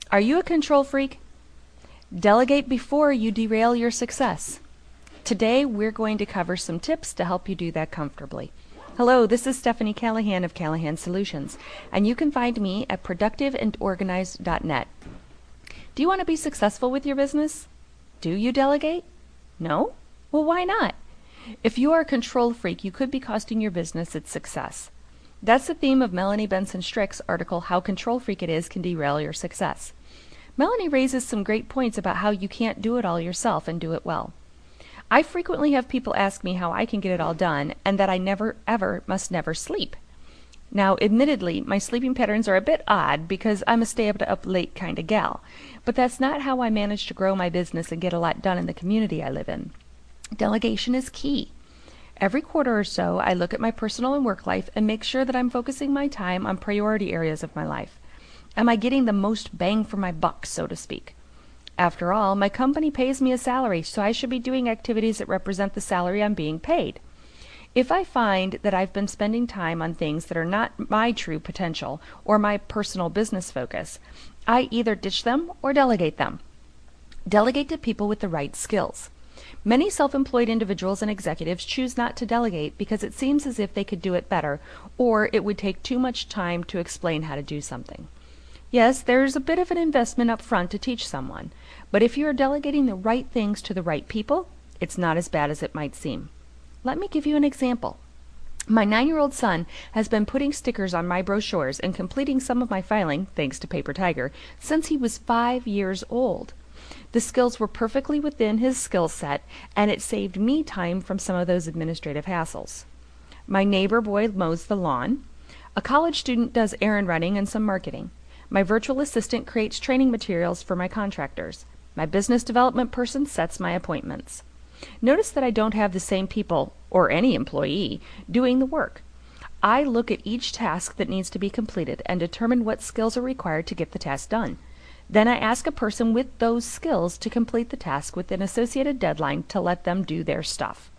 Are you a control freak? Delegate before you derail your success. Today we're going to cover some tips to help you do that comfortably. Hello, this is Stephanie Callahan of Callahan Solutions, and you can find me at productiveandorganized.net. Do you want to be successful with your business? Do you delegate? No? Well, why not? If you are a control freak, you could be costing your business its success. That's the theme of Melanie Benson Strick's article, How Control Freak It Is Can Derail Your Success. Melanie raises some great points about how you can't do it all yourself and do it well. I frequently have people ask me how I can get it all done and that I must never sleep. Now, admittedly, my sleeping patterns are a bit odd because I'm a stay-up late kind of gal, but that's not how I manage to grow my business and get a lot done in the community I live in. Delegation is key. Every quarter or so, I look at my personal and work life and make sure that I'm focusing my time on priority areas of my life. Am I getting the most bang for my buck, so to speak? After all, my company pays me a salary, so I should be doing activities that represent the salary I'm being paid. If I find that I've been spending time on things that are not my true potential or my personal business focus, I either ditch them or delegate them. Delegate to people with the right skills. Many self-employed individuals and executives choose not to delegate because it seems as if they could do it better, or it would take too much time to explain how to do something. Yes, there's a bit of an investment up front to teach someone, but if you are delegating the right things to the right people, it's not as bad as it might seem. Let me give you an example. My 9-year-old son has been putting stickers on my brochures and completing some of my filing, thanks to Paper Tiger, since he was 5 years old. The skills were perfectly within his skill set, and it saved me time from some of those administrative hassles. My neighbor boy mows the lawn. A college student does errand running and some marketing. My virtual assistant creates training materials for my contractors. My business development person sets my appointments. Notice that I don't have the same people, or any employee, doing the work. I look at each task that needs to be completed and determine what skills are required to get the task done. Then I ask a person with those skills to complete the task with an associated deadline to let them do their stuff.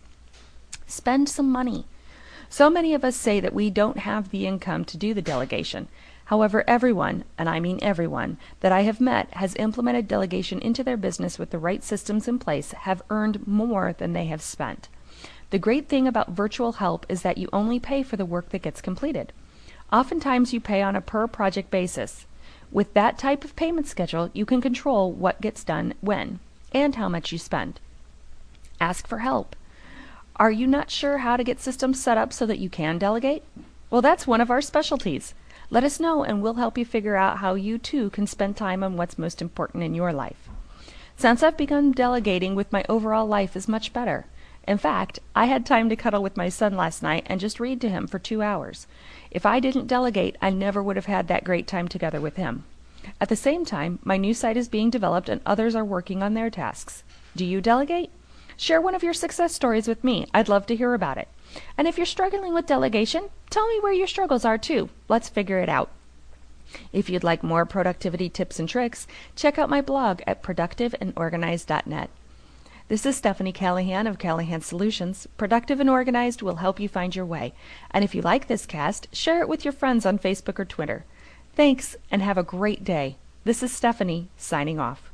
Spend some money. So many of us say that we don't have the income to do the delegation. However, everyone, and I mean everyone, that I have met has implemented delegation into their business with the right systems in place, have earned more than they have spent. The great thing about virtual help is that you only pay for the work that gets completed. Oftentimes you pay on a per project basis. With that type of payment schedule, you can control what gets done when, and how much you spend. Ask for help. Are you not sure how to get systems set up so that you can delegate? Well, that's one of our specialties. Let us know and we'll help you figure out how you too can spend time on what's most important in your life. Since I've begun delegating, with my overall life is much better. In fact, I had time to cuddle with my son last night and just read to him for 2 hours. If I didn't delegate, I never would have had that great time together with him. At the same time, my new site is being developed and others are working on their tasks. Do you delegate? Share one of your success stories with me. I'd love to hear about it. And if you're struggling with delegation, tell me where your struggles are too. Let's figure it out. If you'd like more productivity tips and tricks, check out my blog at productiveandorganized.net. This is Stephanie Callahan of Callahan Solutions. Productive and Organized will help you find your way. And if you like this cast, share it with your friends on Facebook or Twitter. Thanks, and have a great day. This is Stephanie, signing off.